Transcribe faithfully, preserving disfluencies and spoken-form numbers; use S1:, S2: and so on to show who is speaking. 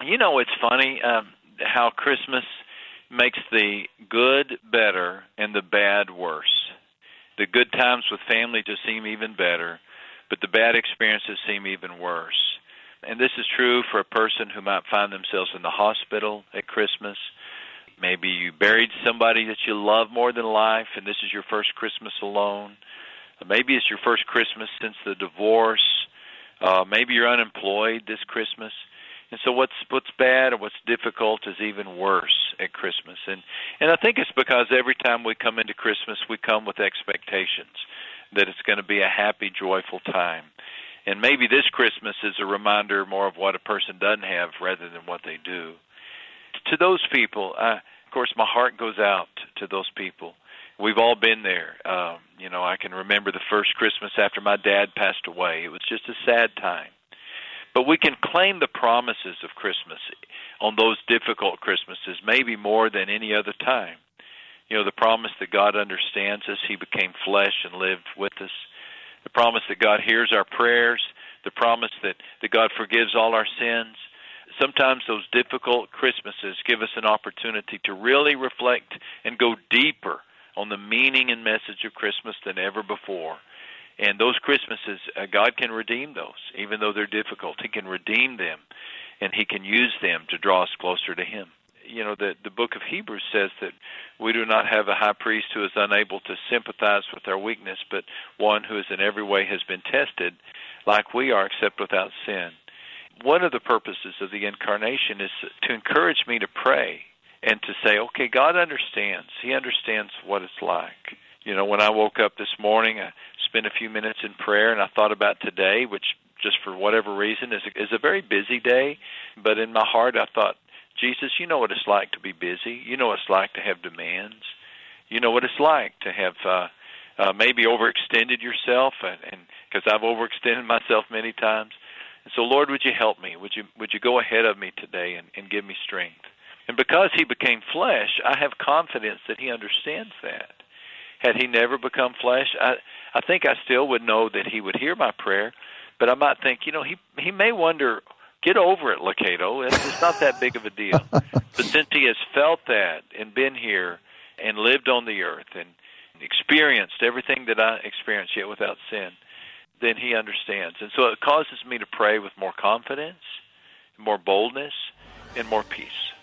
S1: You know, it's funny um, how Christmas makes the good better and the bad worse. The good times with family just seem even better, but the bad experiences seem even worse. And this is true for a person who might find themselves in the hospital at Christmas. Maybe you buried somebody that you love more than life, and this is your first Christmas alone. Maybe it's your first Christmas since the divorce. Uh, maybe you're unemployed this Christmas. And so what's what's bad or what's difficult is even worse at Christmas. And and I think it's because every time we come into Christmas, we come with expectations that it's going to be a happy, joyful time. And maybe this Christmas is a reminder more of what a person doesn't have rather than what they do. To those people, uh, of course, my heart goes out to those people. We've all been there. Um, you know, I can remember the first Christmas after my dad passed away. It was just a sad time. But we can claim the promises of Christmas on those difficult Christmases, maybe more than any other time. You know, the promise that God understands us. He became flesh and lived with us. The promise that God hears our prayers. The promise that, that God forgives all our sins. Sometimes those difficult Christmases give us an opportunity to really reflect and go deeper on the meaning and message of Christmas than ever before. And those Christmases, uh, God can redeem those, even though they're difficult. He can redeem them, and He can use them to draw us closer to Him. You know, the, the book of Hebrews says that we do not have a high priest who is unable to sympathize with our weakness, but one who is in every way has been tested like we are, except without sin. One of the purposes of the Incarnation is to encourage me to pray and to say, okay, God understands. He understands what it's like. You know, when I woke up this morning, I spent a few minutes in prayer, and I thought about today, which just for whatever reason is a, is a very busy day. But in my heart, I thought, Jesus, you know what it's like to be busy. You know what it's like to have demands. You know what it's like to have uh, uh, maybe overextended yourself, and because I've overextended myself many times. And so, Lord, would you help me? Would you would you go ahead of me today and, and give me strength? And because He became flesh, I have confidence that He understands that. Had He never become flesh, I, I think I still would know that He would hear my prayer, but I might think, you know, He He may wonder, get over it, Locato. It's, it's not that big of a deal. But since He has felt that and been here and lived on the earth and experienced everything that I experienced yet without sin, then He understands. And so it causes me to pray with more confidence, more boldness, and more peace.